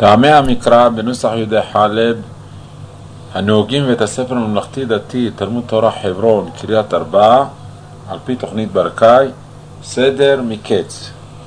טעמי המקרא בנוסח יהודי חלב הנהוגים בית הספר הממלכתי דתי תלמוד תורה חברון קריית ארבע על פי תוכנית ברקאי. סדר מקץ.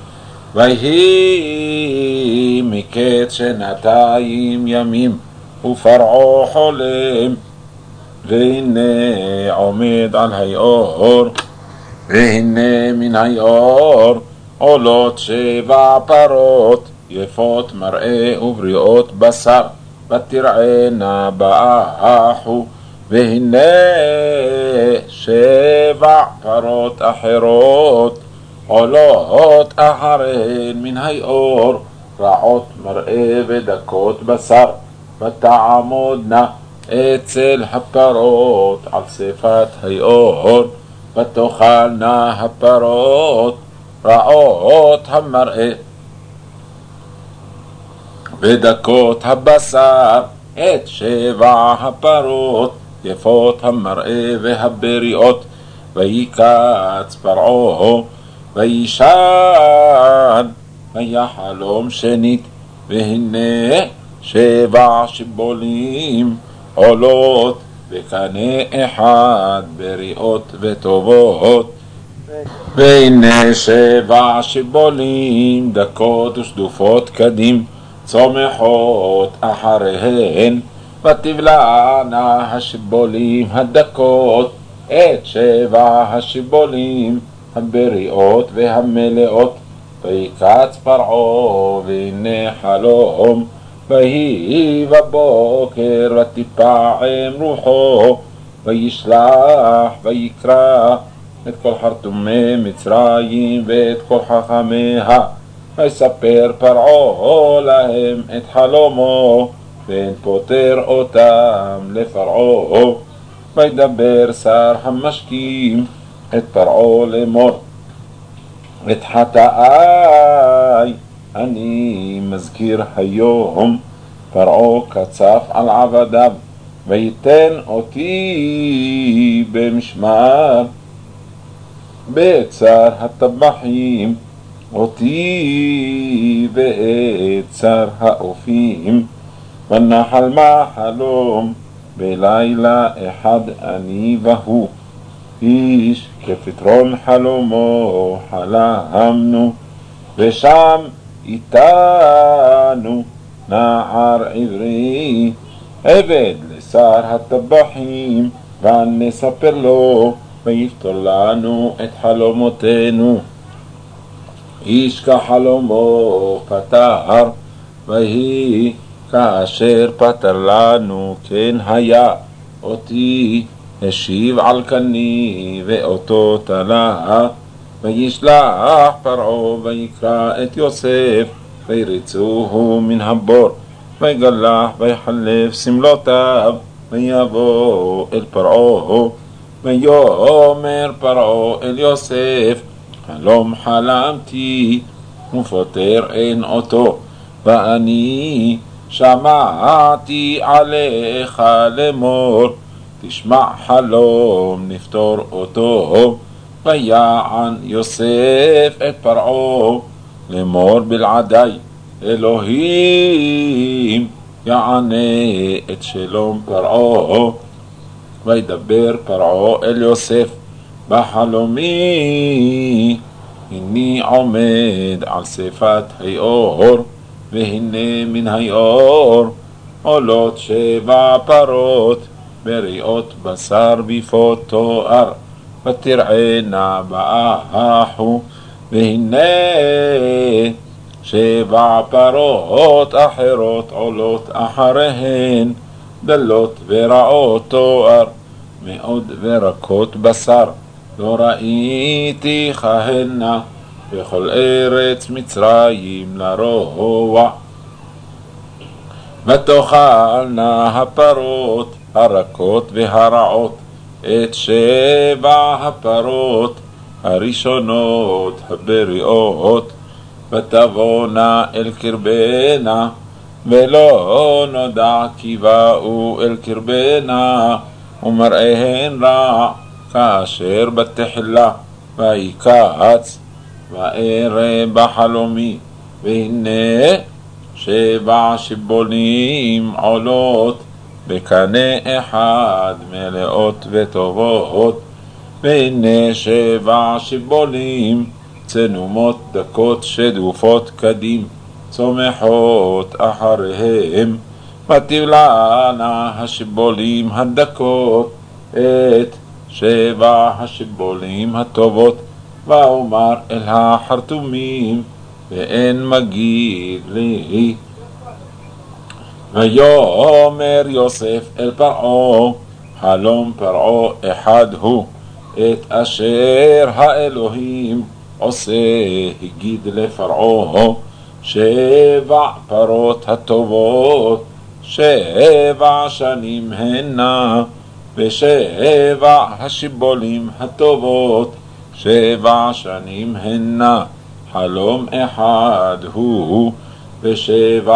ויהי מקץ שנתיים ימים ופרעו חולם, והנה עומד על היאור, והנה מן היאור עולות 7 פרות יפות מראה ובריאות בשר, ותראינה באחו, והנה 7 פרות אחרות עולות אחריהן מן היאור, רעות מראה ודקות בשר, ותעמודנה אצל הפרות על שפת היאור, ותאכלנה הפרות רעות המראה ודקות הבשר את 7 הפרות יפות המראה והבריאות. ויקץ פרעה וישן ויחלום שנית, והנה 7 שיבולים עולות בקנה אחד בריאות וטובות, והנה 7 שיבולים דקות ושדופות קדים צומחות אחריהן, ותבלענה השיבולים הדקות את 7 השיבולים הבריאות והמלאות. ויקץ פרעה והנה חלום, ויהי בבוקר ותפעם רוחו, וישלח ויקרא את כל חרטומי מצרים ואת כל חכמיה, ויספר פרעה להם את חלומו, ואין פותר אותם לפרעה. וידבר שר המשקים את פרעה לאמור, את חטאי אני מזכיר היום. פרעה קצף על עבדיו, ויתן אותי במשמר בעת שר הטבחים, אותי בעת שר האופים. ונחל מחלום בלילה אחד אני והוא, איש כפתרון חלומו חלמנו, ושם איתנו נער עברי עבד לשר הטבחים, ונספר לו ויפתור לנו את חלומותינו. איש כחלומו פתר, ויהי כאשר פתר לנו כן היה. אותי השיב על קני ואותו תלה. וישלח פרעה ויקרא את יוסף, וירצוהו מן הבור, ויגלח ויחלף סמלותיו, ויבוא אל פרעה. ויאמר פרעה אל יוסף, חלום חלמתי ופותר אין אותו, ואני שמעתי עליך לאמור, תשמע חלום נפתור אותו. ויען יוסף את פרעה לאמור בלעדי, אלוהים יענה את שלום פרעה. וידבר פרעה אל יוסף בחלומי, הני עומד על שפת היאור, והנה מן היאור עולות 7 פרות בריאות בשר ויפות תואר, ותראינה באחו, והנה 7 פרות אחרות עולות אחריהן, דלות ורעות תואר, מאוד ורקות בשר, לא ראיתי כהנה בכל ארץ מצרים לרוע. ותאכלנה הפרות הרקות והרעות את 7 הפרות הראשונות הבריאות, ותבואנה אל קרבנה, ולא נודע כי באו אל קרבנה, ומראיהן רע כאשר בתחילה. ויקץ וארא בחלומי, והנה 7 שיבולים עולות בקנה אחד מלאות וטובות, והנה 7 שיבולים צנומות דקות שדופות קדים, צומחות אחריהם. ותבלענה השיבולים הדקות את 7 השיבולים הטובות, ואומר אל החרטומים ואין מגיד לי. ויאמר יוסף אל פרעה, חלום פרעה אחד הוא, את אשר האלוהים עושה הגיד לפרעה, 7 פרות הטובות 7 שנים הנה, ו7 השיבולים הטובות 7 שנים הנה. חלום אחד הוא, ו7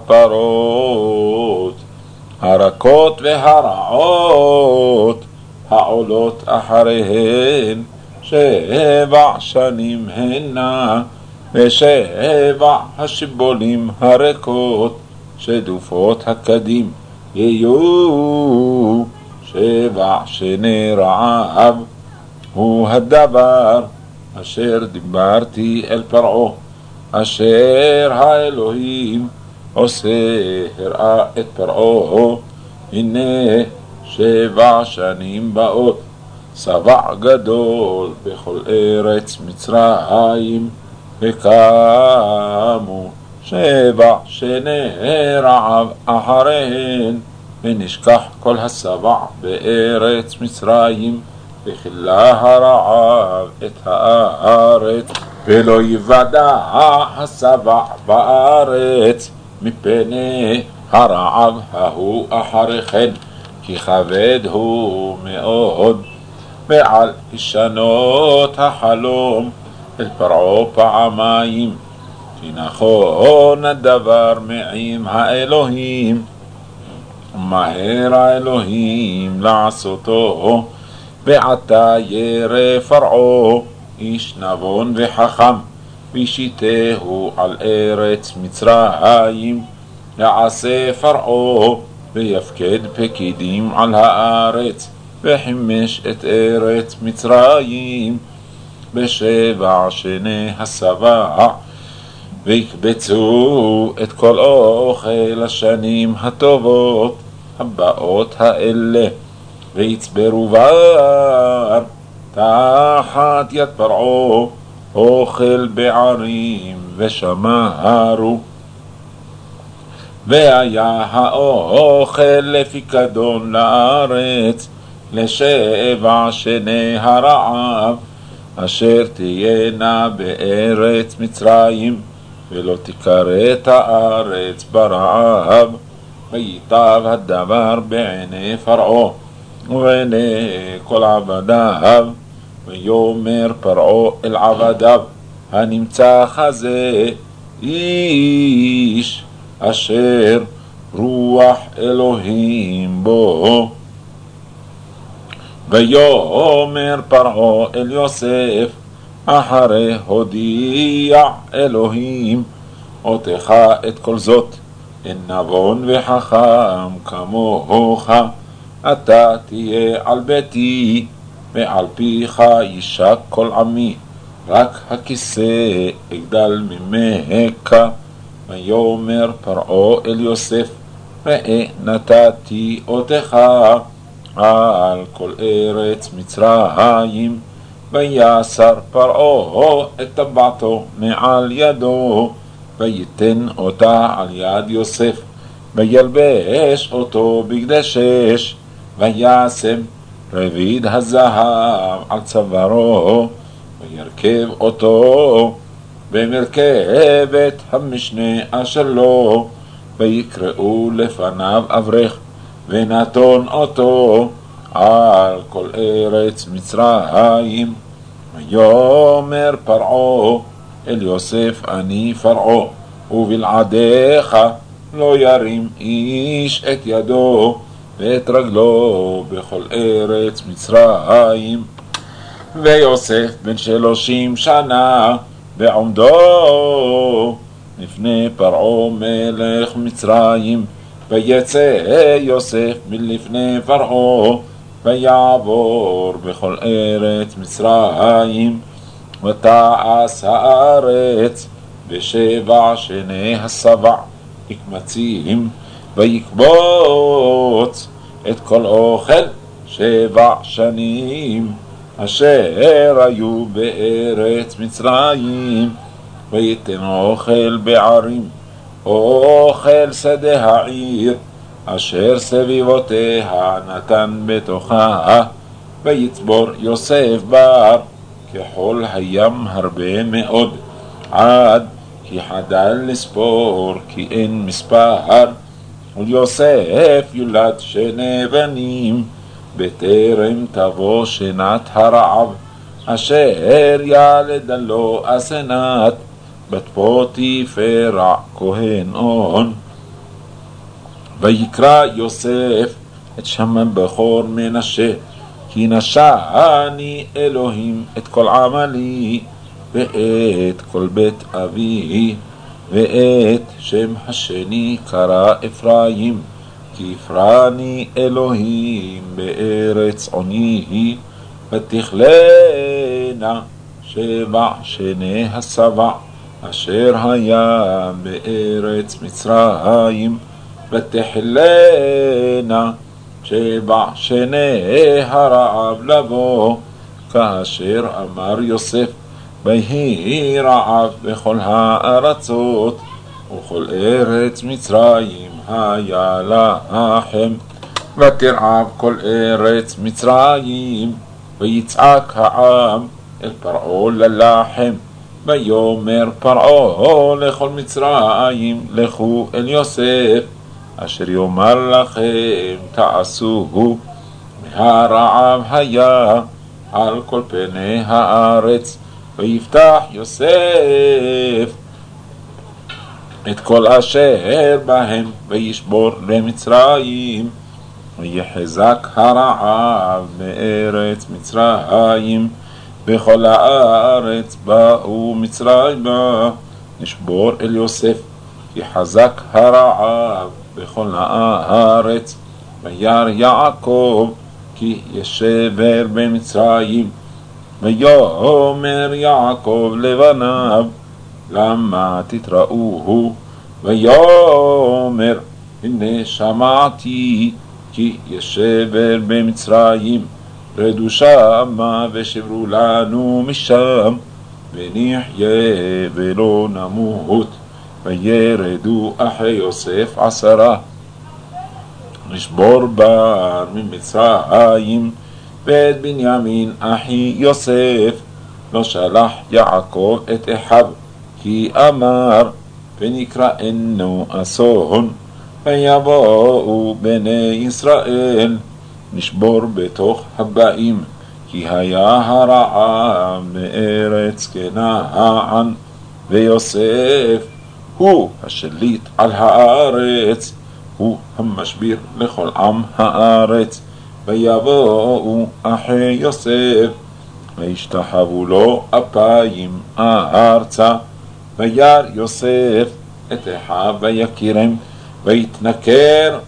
הפרות הרכות והרעות העולות אחריהן 7 שנים הנה, ו7 השיבולים הריקות שדופות הקדים יהיו 7 שני רעב. הוא הדבר אשר דיברתי אל פרעה, אשר האלוהים עושה הראה את פרעה. הנה 7 שנים באות, שבע גדול בכל ארץ מצרים, וקמו 7 שני רעב אחריהן, ונשכח כל השבע בארץ מצרים, וכילה הרעב את הארץ, ולא יוודע השבע בארץ מפני הרעב ההוא אחריכן, כי כבד הוא מאוד. ועל הישנות החלום אל פרעה פעמיים, כי נכון הדבר מעם האלוהים, ומהר האלוהים לעשותו. ועתה ירא פרעה איש נבון וחכם, וישיתהו על ארץ מצרים. יעשה פרעה ויפקד פקידים על הארץ, וחימש את ארץ מצרים ב7 שני השבע, ויקבצו את כל אוכל השנים הטובות הבאות האלה, ויצברו בר תחת יד פרעה אוכל בערים ושמרו. והיה האוכל לפיקדון לארץ ל7 שני הרעב, אשר תהיינה בארץ מצרים, ולא תכרת הארץ ברעב. ויטב הדבר בעיני פרעה ובעיני כל עבדיו. ויאמר פרעה אל עבדיו, הנמצא חזה איש אשר רוח אלוהים בו. ויאמר פרעה אל יוסף, אחרי הודיע אלוהים אותך את כל זאת, אין נבון וחכם כמוך, אתה תהיה על ביתי, ועל פיך יישק כל עמי, רק הכיסא אגדל ממך. ויאמר פרעה אל יוסף, ראה נתתי אותך על כל ארץ מצרים. ויסר פרעה את טבעתו מעל ידו, ויתן אותה על יד יוסף, וילבש אותו בגדי שש, וישם רביד הזהב על צווארו, וירכב אותו במרכבת המשנה אשר לו, ויקראו לפניו אברך, ונתון אותו על כל ארץ מצרים. ויאמר פרעה אל יוסף, אני פרעה, ובלעדיך לא ירים איש את ידו ואת רגלו בכל ארץ מצרים. ויוסף בן 30 שנה בעומדו, לפני פרעה מלך מצרים, ויצא יוסף מלפני פרעה, ויעבור בכל ארץ מצרים, ותעש הארץ בשבע שני השבע מקמצים, ויקבוץ את כל אוכל 7 שנים אשר היו בארץ מצרים, ויתן אוכל בערים, אוכל שדה העיר אשר סביבותיה נתן בתוכה, ויצבור יוסף בר כחול הים הרבה מאוד, עד כי חדל לספור כי אין מספר. וליוסף יולד 2 בנים, בטרם תבוא שנת הרעב, אשר ילדה לו אסנת בת פוטיפרה כהן און. ויקרא יוסף את שם הבכור מנשה, כי נשני אלוהים את כל עמלי ואת כל בית אבי, ואת שם השני קרא אפרים, כי הפרני אלוהים בארץ עוני. ותכלנה 7 שני השבע אשר היה בארץ מצרים, ותחלנה 7 שני הרעב לבוא, כאשר אמר יוסף, ויהי רעב בכל הארצות, וכל ארץ מצרים היה לחם. ותרעב כל ארץ מצרים, ויצעק העם אל פרעה ללחם. ויאמר פרעה לכל מצרים, לכו אל יוסף, אשר יאמר לכם תעשו. מהרעב היה על כל פני הארץ, ויפתח יוסף את כל אשר בהם, וישבור למצרים. ויחזק הרעב מארץ מצרים, בכל הארץ באו מצרימה, נשבור אל יוסף, כי חזק הרעב בכל הארץ. וירא יעקב כי יש שבר במצרים, ויאמר יעקב לבניו, למה תתראוהו? ויאמר, הנה שמעתי כי יש שבר במצרים, רדו שמה ושברו לנו משם, ונחיה ולא נמות. וירדו אחי יוסף 10, נשבור בר ממצרים, ואת בנימין אחי יוסף לא שלח יעקב את אחיו, כי אמר, ונקראנו אסון. ויבואו בני ישראל, נשבור בתוך הבאים, כי היה הרעב מארץ כנען, ויוסף הוא השליט על הארץ, הוא המשביר לכל עם הארץ. ויבואו אחי יוסף, וישתחוו לו אפיים ארצה. וירא יוסף את אחיו ויקירם, ויתנכר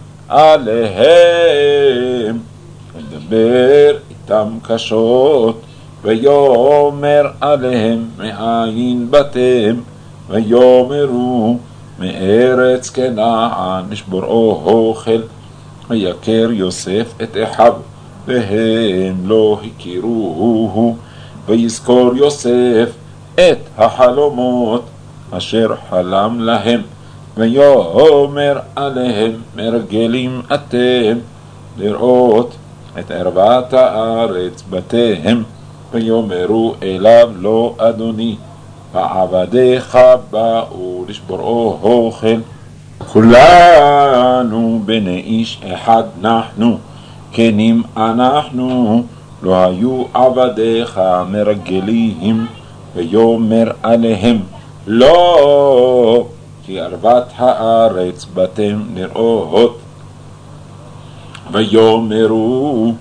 עליהם, וידבר איתם קשות, ויאמר עליהם, מאין באתם? ויאמרו, מארץ כנען, נשבור אוכל. ויקר יוסף את אחיו, והם לא הכירוהו. ויזכור יוסף את החלומות אשר חלם להם, ויאמר עליהם, מרגלים אתם לראות את ערוות הארץ בתיהם. ויאמרו אליו, לא אדוני, ועבדיך באו לשבור אוכל. כולנו בני איש אחד נחנו, כנים אנחנו, לא היו עבדיך מרגלים. ויאמר עליהם, לא, כי ערוות הארץ באתם לראות. ויאמרו,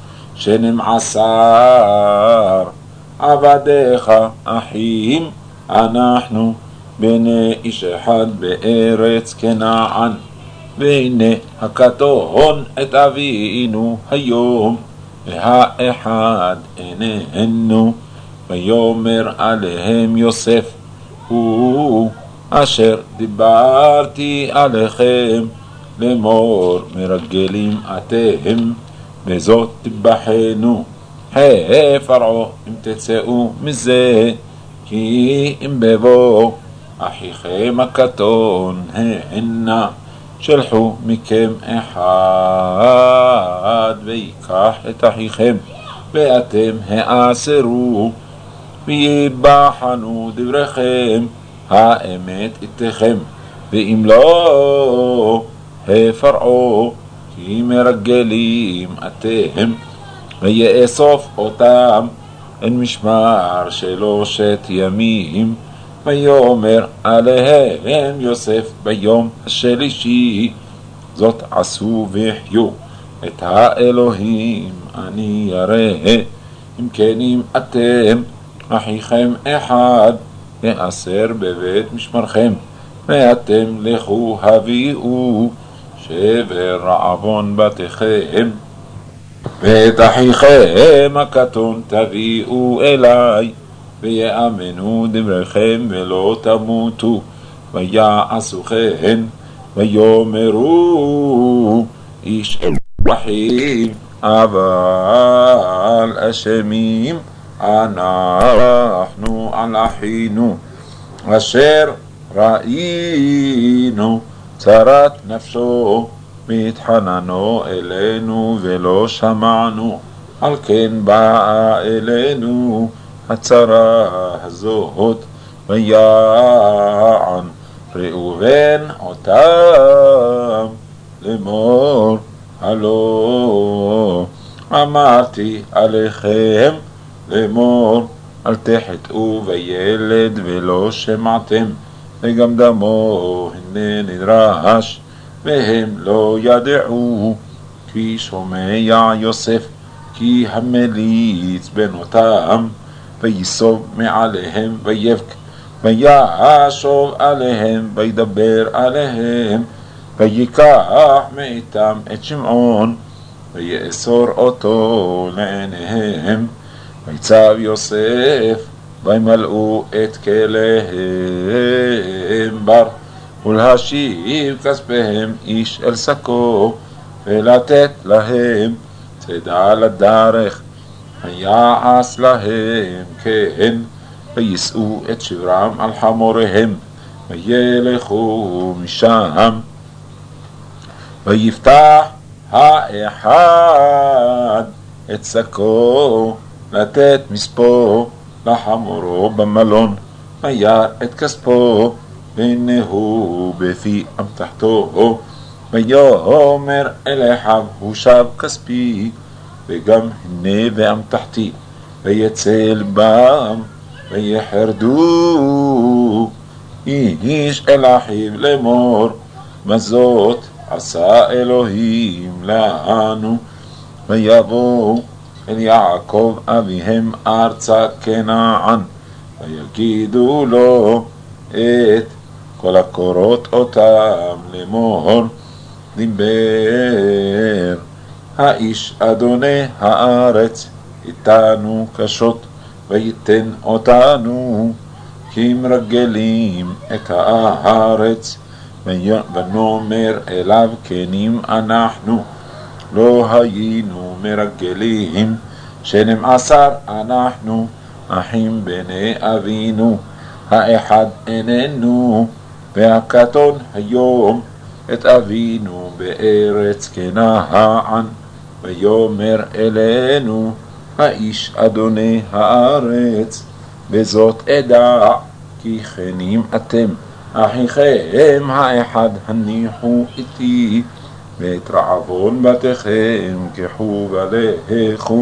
12 עבדיך אחים אנחנו, בני איש אחד בארץ כנען. והנה הקטון את אבינו היום, והאחד איננו. ויאמר עליהם יוסף, הוא אשר דיברתי עליכם לאמור מרגלים אתם, בזאת תבחנו. פרעה אם תצאו מזה, כי אם בבוא אחיכם הקטון הנה, שלחו מכם אחד ויקח את אחיכם, ואתם העשרו, ויבחנו דבריכם האמת איתכם. ואם לא, פרעה כי מרגלים אתם, ויאסוף אותם אל משמר 3 ימים. ויאמר עליהם יוסף ביום השלישי, זאת עשו וחיו את האלוהים אני ירא. אם כן אם אתם אחיכם אחד, 10 בבית משמרכם, ואתם לכו הביאו שבר עוון בתיכם, ואת אחיכם הקטון תביאו אליי, ויאמנו דבריכם ולא תמותו. ויעשו כן, ויאמרו איש אל אחיו, אבל אשמים אנחנו על אחינו, אשר ראינו צרת נפשו, והתחננו אלינו ולא שמענו. על כן באה אלינו הצרה הזאת. ויען ראובן אותם לאמור, הלא אמרתי עליכם לאמור, אל תחטאו בילד ולא שמעתם, וגם דמו הנה נדרש, והם לא ידעו. כי שומע יוסף כי המליץ בנותם, ויסוב מעליהם ויבק, וישוב עליהם וידבר עליהם, ויקח מאיתם את שמעון, ויאסור אותו לעיניהם. ויצב יוסף וימלאו את כליהם בר, ולהשיב כספיהם איש אל שקו, ולתת להם צידה לדרך. ויעש להם כן, ויישאו את שברם על חמוריהם, וילכו משם. ויפתח האחד את שקו לתת מספו לחמורו במלון, וירא את כספו, והנה הוא בפי אמתחתו. ויאמר אל אחיו, הושב כספי, וגם הנה באמתחתי. ויצא לבם ויחרדו איש אל אחיו לאמור, מה זאת עשה אלוהים לנו. ויבואו אל יעקב אביהם ארצה כנען, ויגידו לו את כל הקורות אותם לאמור, דיבר האיש אדוני הארץ איתנו קשות, ויתן אותנו כי מרגלים את הארץ. ונאמר אליו, כנים אנחנו, לא היינו מרגלים, 12 אנחנו אחים בני אבינו, האחד איננו, והקטון היום את אבינו בארץ כנען. ויאמר אלינו האיש אדוני הארץ, בזאת אדע כי כנים אתם אחיכם האחד, הניחו איתי, ואת רעבון בתיכם קחו ולכו,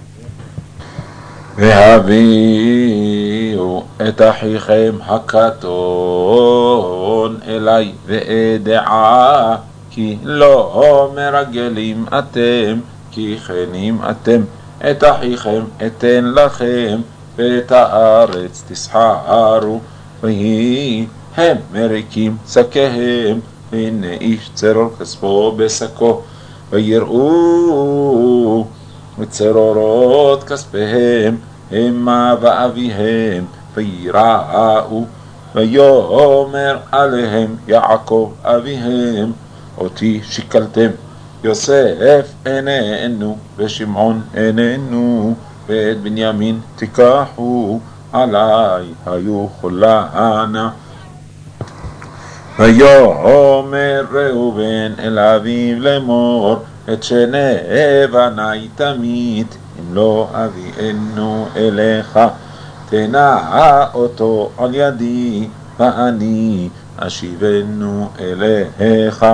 והביאו את אחיכם הקטון אלי, ואדעה כי לא מרגלים אתם, כי כנים אתם. את אחיכם אתן לכם, ואת הארץ תסחרו, ויהי הם מריקים שקיהם, הנה איש צרור כספו בשקו, ויראו מצרורות כספיהם, המה ואביהם, ויראו, ויאמר עליהם יעקב אביהם, אותי שיקלתם, יוסף איננו, ושמעון איננו, ואת בנימין תיקחו, עלי היו חולנה. ויאמר ראובן אל אביו לאמור, את שני בניי תמית, אם לא אביאנו אליך, תנע אותו על ידי, ואני אשיבנו אליך.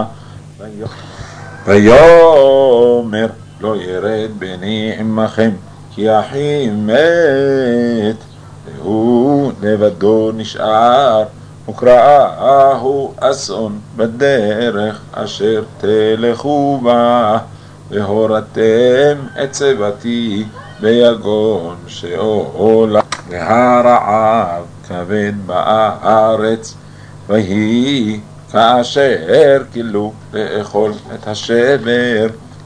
ויאמר לא ירד בני עמכם, כי אחי מת, והוא לבדו נשאר, וקראהו אסון בדרך אשר תלכו בה, והורדתם את צבתי ביגון שאולה, והרעב כבד בארץ, ויהי כאשר כילו לאכול את השבר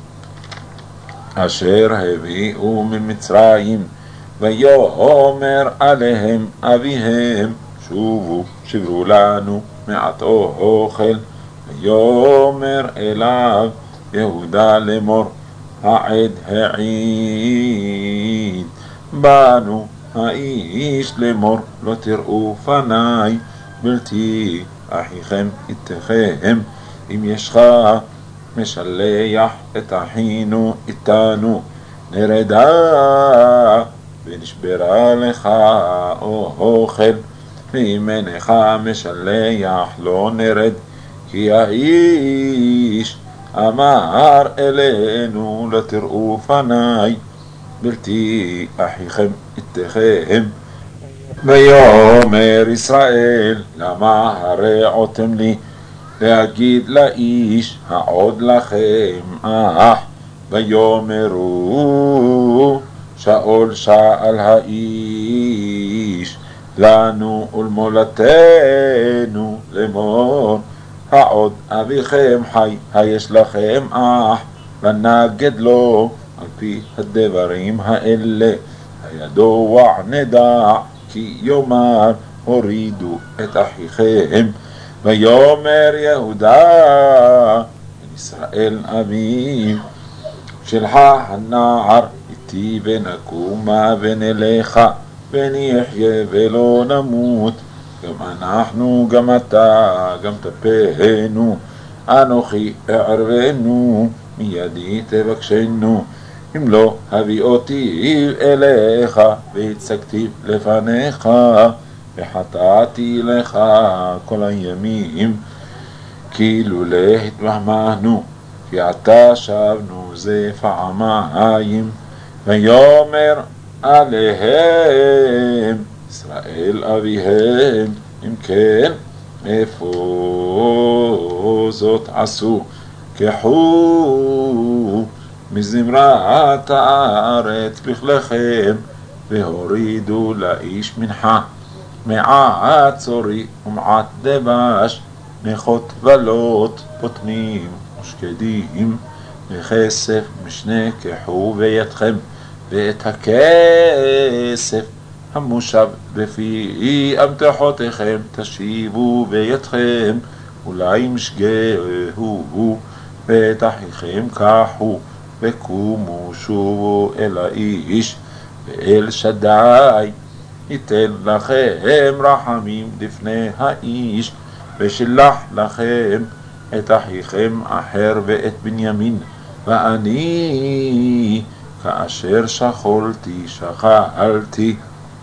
אשר הביאו ממצרים. ויאמר עליהם אביהם, שובו שברו לנו מעט אוכל. ויאמר אליו יהודה לאמור, העד העיד בנו האיש לאמור, לא תראו פניי, בלתי אחיכם איתכם, אם ישך משלח את אחינו איתנו, נרדה ונשברה לך אוכל, ואם אינך משלח לא נרד, כי האיש אמר אלינו, לא תראו פניי, בלתי אחיכם איתכם. ויאמר ישראל, למה הרעותם לי, להגיד לאיש העוד לכם אח. ויאמרו שאול שאל האיש לנו ולמולדתנו לאמור, העוד אביכם חי, היש לכם אח, ונגד לו על פי הדברים האלה, הידוע נדע, כי יאמר הורידו את אחיכם. ויאמר יהודה אל ישראל אביו, שלחה הנער איתי ונקומה ונלכה, ונחיה ולא נמות, גם אנחנו גם אתה גם תפנו, אנוכי אערבנו מידי תבקשנו, אם לא הביא אותי אליך והצגתי לפניך, וחטאתי לך כל הימים, כי לולא התמהמהנו, כי עתה שבנו זה פעמיים. ויאמר עליהם ישראל אביהם, אם כן איפה זאת עשו, קחו מזמרת הארץ בכליכם, והורידו לאיש מנחה, מעט צורי ומעט דבש, נחות בלות פותנים ושקדים, וכסף משנה קחו בידכם, ואת הכסף המושב בפי אמתחותיכם תשיבו בידכם, אולי משגהו, ואת אחיכם קחו, וקומו שובו אל האיש, ואל שדי ייתן לכם רחמים לפני האיש, ושלח לכם את אחיכם אחר ואת בנימין, ואני כאשר שכלתי שכלתי.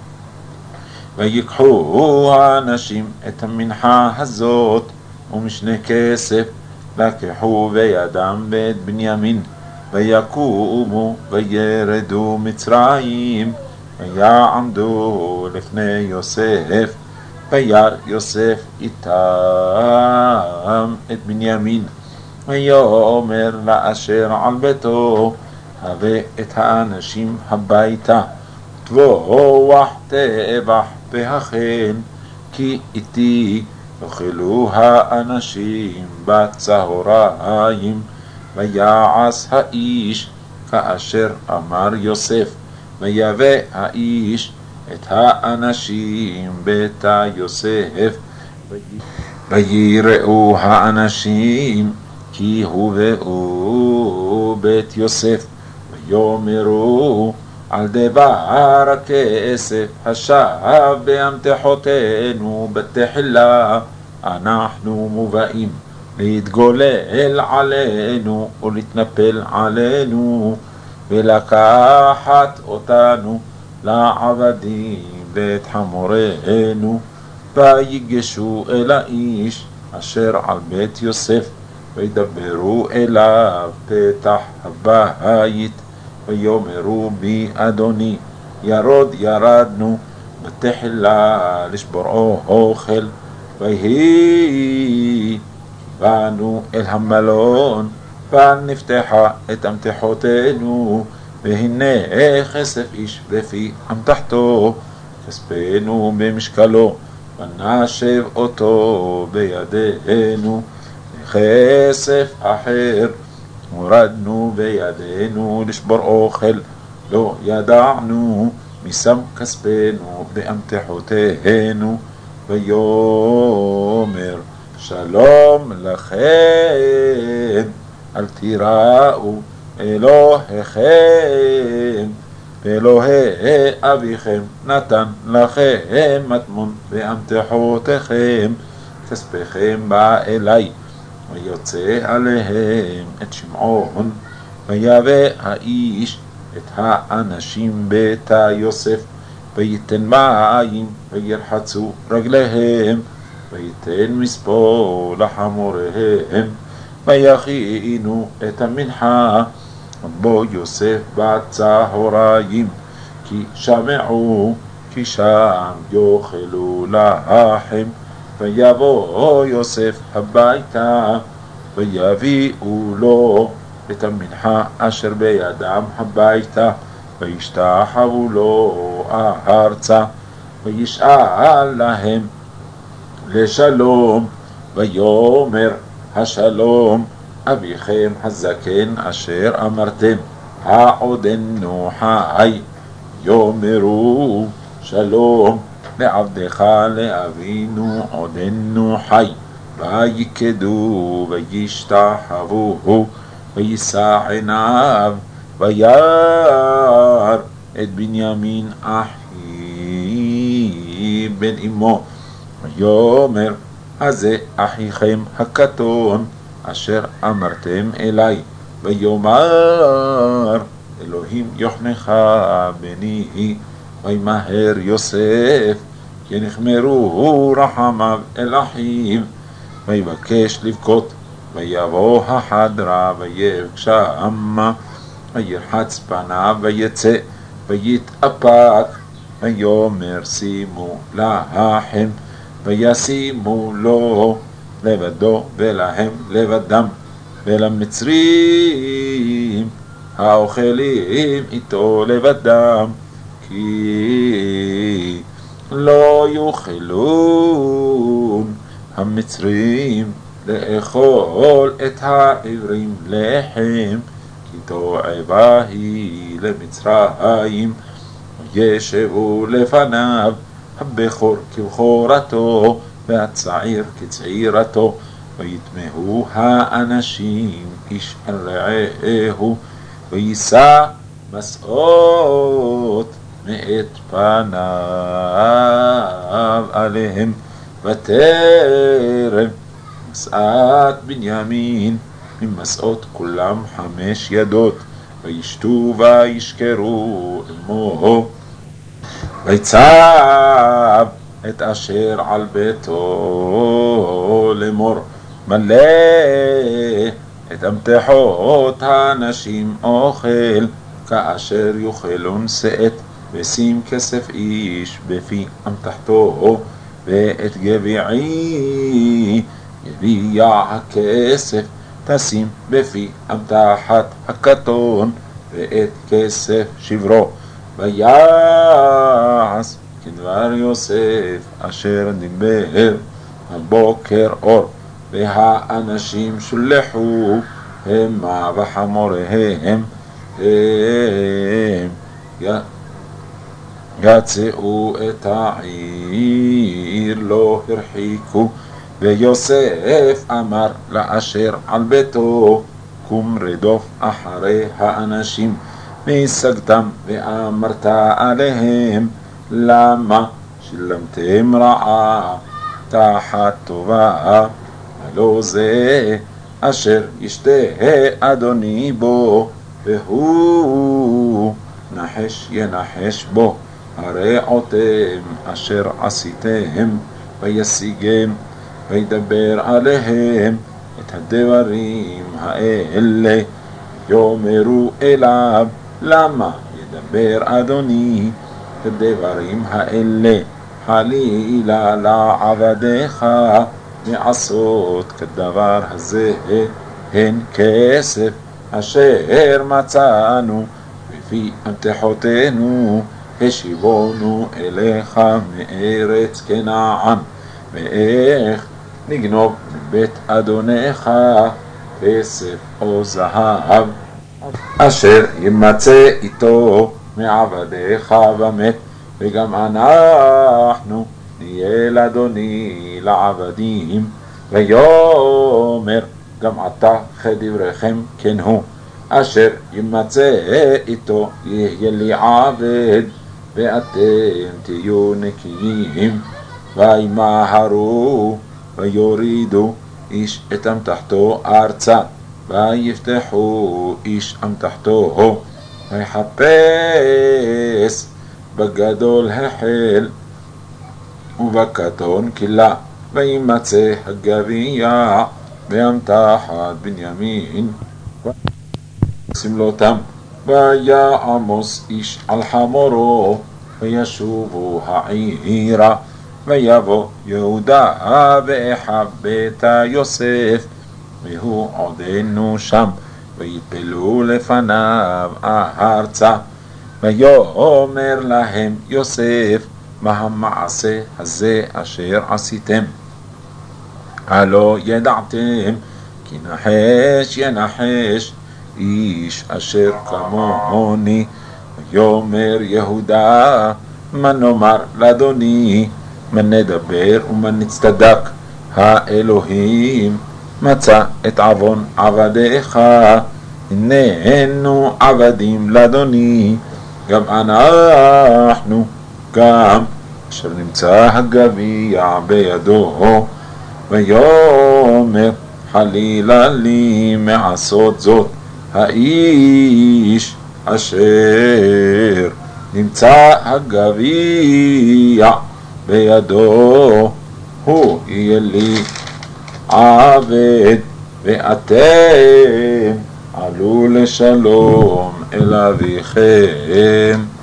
ויקחו האנשים את המנחה הזאת ומשנה כסף, לקחו בידם ואת בנימין, ויקומו וירדו מצרים, ויעמדו לפני יוסף, וירא יוסף איתם את בנימין, ויאמר לאשר על ביתו, הבא את האנשים הביתה, טבוח טבח והכן, כי איתי יאכלו האנשים בצהריים, ויעש האיש כאשר אמר יוסף, ויבא האיש את האנשים ביתה יוסף, ויראו האנשים כי הובאו בית יוסף, ויאמרו על דבר הכסף השב באמתחותינו בתחילה, אנחנו מובאים להתגולל עלינו ולהתנפל עלינו ולקחת אותנו לעבדים ואת חמורנו. ויגשו אל האיש אשר על בית יוסף, וידברו אליו פתח הבית, ויאמרו בי אדוני, ירוד ירדנו בתחילה לשבור אוכל, ויהי באנו אל המלון, ונפתחה את אמתחותינו, והנה כסף איש לפי אמתחתו, כספנו במשקלו, ונשב אותו בידינו, וכסף אחר הורדנו בידינו לשבור אוכל, לא ידענו משם כספנו באמתחותינו. ויאמר שלום לכם, אל תיראו אלוהיכם, ואלוהי אביכם נתן לכם מטמון באמתחותיכם, כספכם בא אלי. ויוצא עליהם את שמעון, ויבא האיש את האנשים ביתה יוסף, ויתן מים וירחצו רגליהם, ויתן מספוא לחמוריהם, ויכינו את המנחה בו יוסף בצהריים, כי שמעו כי שם יאכלו לחם. ויבוא יוסף הביתה, ויביאו לו את המנחה אשר בידם הביתה, וישתחוו לו ארצה, וישאל להם לשלום, ויאמר השלום אביכם הזקן אשר אמרתם העודנו חי. יאמרו שלום לעבדך לאבינו עודנו חי. ויקדו וישתחוו, וישא עיניו וירא את בנימין אחי בן אמו, ויאמר הזה אחיכם הקטון אשר אמרתם אלי. ויאמר אלוהים יחנך בני. וימהר יוסף כי נחמרו רחמיו אל אחיו, ויבקש לבכות. ויבוא החדרה ויבקשמה, וירחץ פניו ויצא ויתאפק. ויאמר שימו לחם, וישימו לו לבדו ולהם לבדם, ולמצרים האוכלים איתו לבדם, כי לא יוכלון המצרים לאכול את העברים לחם, כי תועבה היא למצרים. וישבו לפניו הבכור כבכורתו, והצעיר כצעירתו, ויתמהו האנשים איש אל רעהו, ויישא מסעות מאת פניו עליהם. ותרם מסעת בנימין ממסעות כולם 5 ידות, וישתו וישכרו עמו. ויצב את אשר על ביתו לאמור, מלא את אמתחות האנשים אוכל, כאשר יאכלון שאת, ושים כסף איש בפי אמתחתו, ואת גביעי גביע הכסף תשים בפי אמתחת הקטון, ואת כסף שברו. ויעש כדבר יוסף אשר דיבר הבוקר אור, והאנשים שולחו המה וחמוריהם, הם יצאו את העיר לא הרחיקו, ויוסף אמר לאשר על ביתו, קום רדוף אחרי האנשים והשגתם ואמרת עליהם, למה שילמתם רעה תחת טובה? הלא זה אשר ישתה אדוני בו, והוא נחש ינחש בו. הרעותם אשר עשיתם וישיגם וידבר עליהם את הדברים האלה, יאמרו אליו, למה ידבר אדוני את הדברים האלה? חלילה לעבדיך מעשות כדבר הזה, הן כסף אשר מצאנו בפי אמתחותינו, השיבונו אליך מארץ כנען, ואיך נגנוב מבית אדונך כסף או זהב, אשר ימצא איתו מעבדיך במת, וגם אנחנו נהיה לאדוני לעבדים. ויאמר, גם עתה כדבריכם כן הוא, אשר ימצא איתו יהיה לי עבד, ואתם תהיו נקיים. וימהרו ויורידו איש את אמתחתו ארצה, ויפתחו איש אמתחתו, ויחפש בגדול החל ובקטון כלה, וימצא הגביע באמתחת בנימין סמלותם. ויעמוס איש על חמורו וישובו העירה, ויבוא יהודה ואחיו בית יוסף, והוא עודנו שם, ויפלו לפניו ארצה. ויאמר להם יוסף, מה המעשה הזה אשר עשיתם? הלא ידעתם כי נחש ינחש איש אשר כמוני. ויאמר יהודה, מה נאמר לאדוני? מה נדבר ומה נצטדק? האלוהים מצא את עוון עבדיך, הננו עבדים לאדוני, גם אנחנו, גם אשר נמצא הגביע בידו. ויאמר, חלילה לי מעשות זאת, האיש אשר נמצא הגביע בידו, הוא יהיה לי עבד, ואתם עלו לשלום אל אביכם.